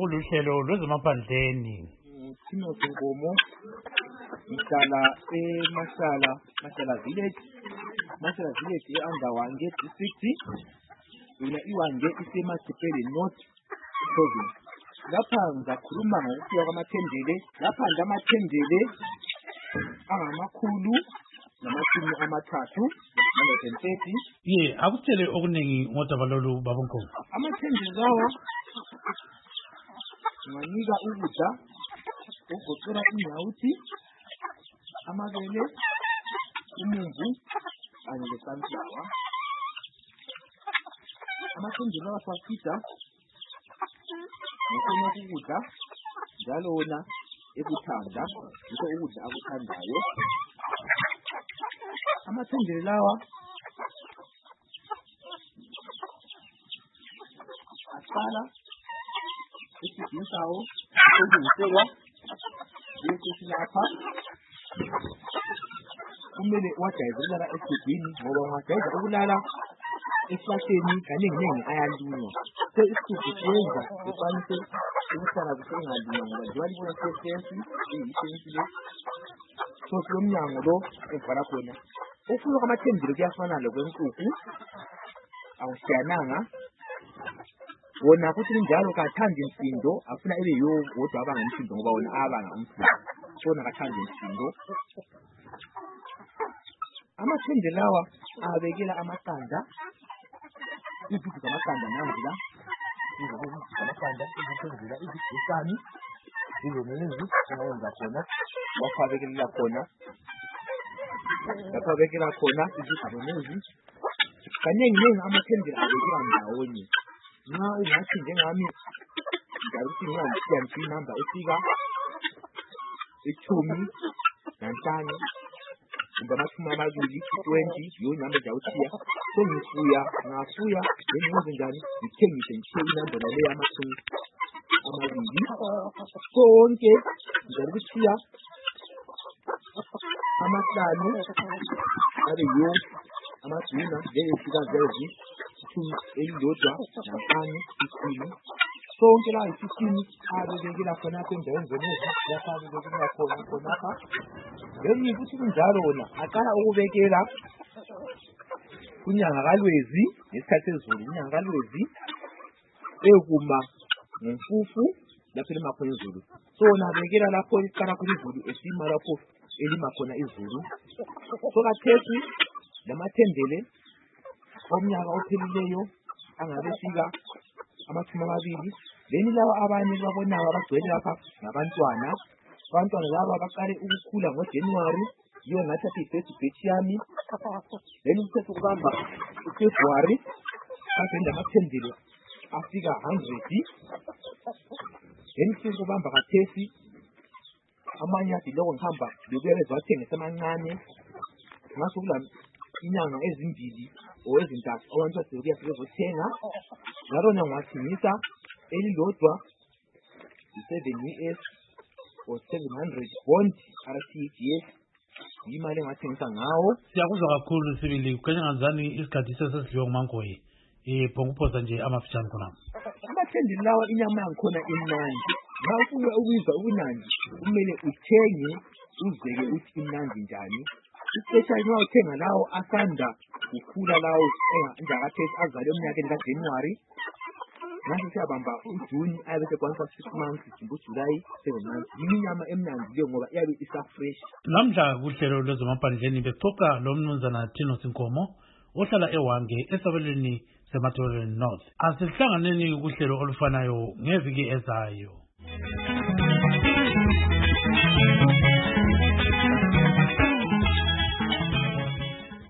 kuluhlelo lwezemaphandleni. Thino Nkomo ngihlala Mashala Village. Mashala Village e-Andawange district. Yona iwange iseMasipele North Province. Lapha ngizakhuluma ngokufika kwamathendele. Lapha ndamathendele angamakhulu namashumi amathathu 130. Akutshele okuningi ngodaba lolu babuNkomo. Amathendele lawa nganika ukudla okugoqela inyawuthi, amabele, umumbu kanye le-sunflower. Amathendele lawa siwakhiza ngokona ukudla njalo wona ekuthanda, yikho ukudla akuthandayo. Amathendele lawa aqala esidini sawo sokuvuselwa bese silapha. Kumele uwajayezele la esidini ngoba ungajayeza ukulala esihlahleni kaningi ayalunywa. So isigubhu siyenza ukwanise ukuhlala kusengalunywa ngoba njengoba libona sefensi iyifensi le. So silomnyango lo evala khona. Ukufika kwamathendele kuyafana lokwenkukhu, awusiyananga. Wona futhi njalo kathanda imsindo, afuna ebe yodwa abanga imsindo ngoba wona abanga umsindo. Sona kathanda imsindo. Amathendele lawa abekela amaqanda. Izigidi zamaqanda nazi la. Izigidi zamaqanda, izithendela, izigusani. Izomenizi engayenza khona. Lapha abekela khona. Lapha abekela khona izigabonezi. Kaningi amathendele abekela ndawonye. Nxa ingathi njengami ngizakuthi ngiyantshiya inamba efika 15 kumbe 20 yiyo inamba engizawuthiya. So ngisuya ngenze njani ngithengise ngishiye inamba leyo 20. Sonke ngizakuthiya 5 abe yiyo amaduna ngeyefika zezi 15. Sonke la 15 abekela khona apha endaweni zonezi lapha abekela khona apha. Then futhi kunjalo wona aqala ukubekela kunyanga kaLwezi ngesikhathi sezulu. Inyanga kaLwezi ekuma ngomfufu lapho elima khona izulu. So wona abekela lapho iqala khona izulu esima lapho elima khona izulu. So kathesi lamathendele omnyaka ophelileyo angabe fika 20. Then laba abanye babonayo abagcwele lapha ngabantwana. Abantwana laba baqale ukukhula ngoJanuary, yiyo ngathatha i-first batch yami. Then umthetho kubamba uFebruary, kanti lamathendele afika 100. Then umthetho kubamba kathesi amanye athi lokho ngihamba lokuyeza wathengisa amancane. Ngaso kula inyanga ezimbili ezintathu abantu basebenzisa bezothenga. Ngalona ngathengisa elilodwa 7 US or 700 bond RTGS. Imali engathengisa ngawo. Siyakuzwa kakhulu Sibili, kukhanya ngazani isikhathi sesesiziwe nguMangoye. Phonguphosa nje amafitshane khona. Amathendele lawa inyama yakhona imnandi. Nxa ufuna ukuzwa ubunandi kumele uthenge uzeke uthi imnandi njani. Especially nxa uthenga lawo asanda kukhula lawo njakathesi azale emnyakeni kaJanuary. Nasi siyabamba uJuni abe sekwanisa 6 months ngoJuly 7 months. Inyama emnandi leyo ngoba iyabe isa fresh. Namhla kuhlelo lwezemaphandleni bexoxa lomnumzana Thino Nkomo ohlala eWange esabelweni seMatabeleland North. Asihlanganeni kuhlelo olufanayo ngeviki ezayo.